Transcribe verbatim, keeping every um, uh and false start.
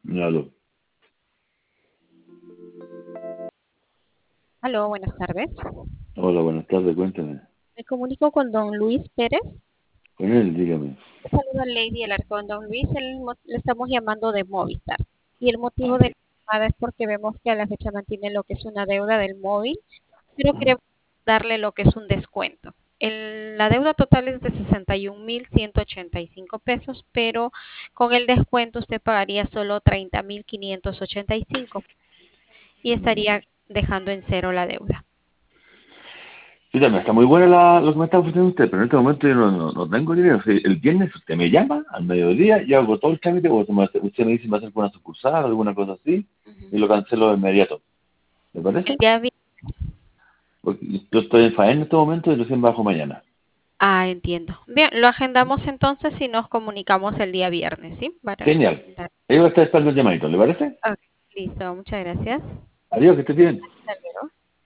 Aló. Aló, buenas tardes. Hola, buenas tardes, cuéntame. Me comunico con don Luis Pérez. Con él, dígame. Saluda Lady Alarcón. Don Luis, el mo- le estamos llamando de Movistar. Y el Ah, motivo de sí. la llamada es porque vemos que a la fecha mantiene lo que es una deuda del móvil, pero queremos darle lo que es un descuento. El- la deuda total es de sesenta y un mil ciento ochenta y cinco pesos, pero con el descuento usted pagaría solo treinta mil quinientos ochenta y cinco y estaría dejando en cero la deuda. Sí, también está muy buena la, lo que me está ofreciendo usted, pero en este momento yo no, no, no tengo dinero. Si el viernes usted me llama al mediodía, yo hago todo el trámite, o usted me, hace- usted me dice si me hace una sucursal, alguna cosa así, Ujú. y lo cancelo de inmediato. ¿Le El parece? día vi- Porque yo estoy en faena en este momento y recién bajo mañana. Ah, entiendo. Bien, lo agendamos entonces y nos comunicamos el día viernes, ¿sí? Para Genial. agendar. Ahí va a estar esperando el llamadito, ¿le parece? Ok, listo, muchas gracias. Adiós, que esté bien. Hasta luego.